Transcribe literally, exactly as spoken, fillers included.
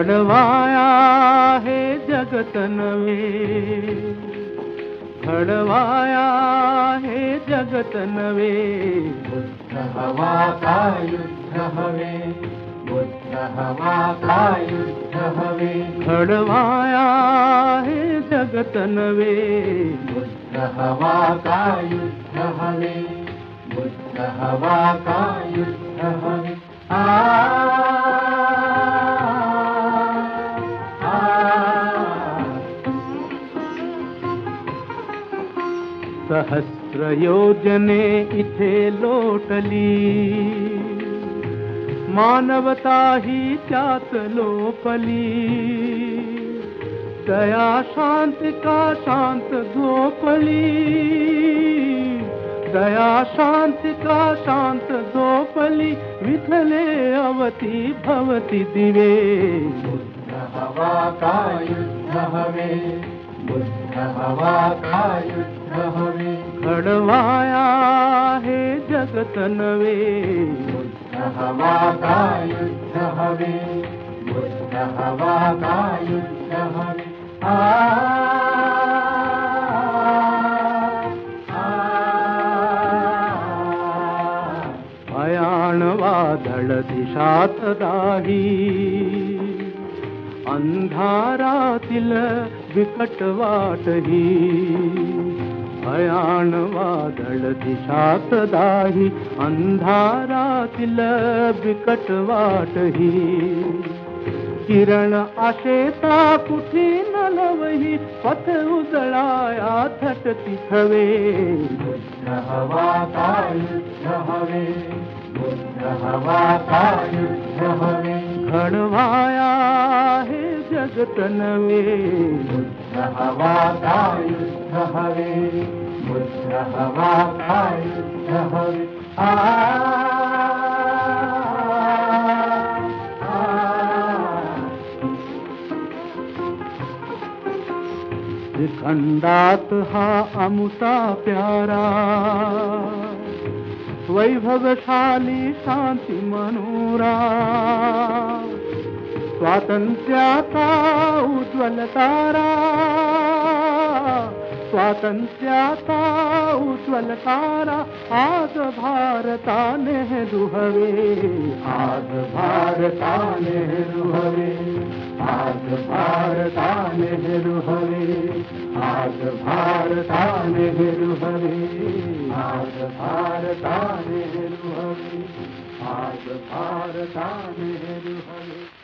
घडवाया हे जगत नवे, घडवाया हे जगत नवे। बुद्ध हवा का युद्ध हवे, बुद्ध हवा का युद्ध हवे। घडवाया हे जगत नवे, बुद्ध हवा का युद्ध हवे, बुद्ध हवा का युद्ध हवे। आ सहस्र योजने इथे लोटली, मानवता ही त्यात लोपली। दया शांति का शांत झोपली, दया शांति का शांत झोपली। विठले अवती भवती दिवे। बुद्ध हवा का युद्ध हवे, बुद्ध हवा का युद्ध हवे। घडवाया हे जगत नवे, बुद्ध हवा का युद्ध हवे, बुद्ध हवा का युद्ध हवे। आ भयान वादळ दिशात दाही, अंधारातील बिकट वाट ही। भयान वादळ दिशात दाही, अंधारातील बिकट वाट ही। किरण आशेता कुठी नलवही, पथ उजळाया थटती थवे। बुद्ध हवा का युद्ध हवे, बुद्ध हवा का युद्ध हवे। घडवाया हे जगत नवे, बुद्ध हवा का युद्ध हवे, बुद्ध हवा का युद्ध हवे। आ खंडात हा अमुता प्यारा, वैभवशाली शांती मनोरा। स्वातंत्र्याचा उज्ज्वल तारा, स्वातंत्र्याचा उज्ज्वल तारा। आज भारताने रुहवे, आज भारताने रुहवे, आज भारताने रुहवे, आज भारताने रुहवे, आज भारताने रुहवे, आज भारताने रुहवे।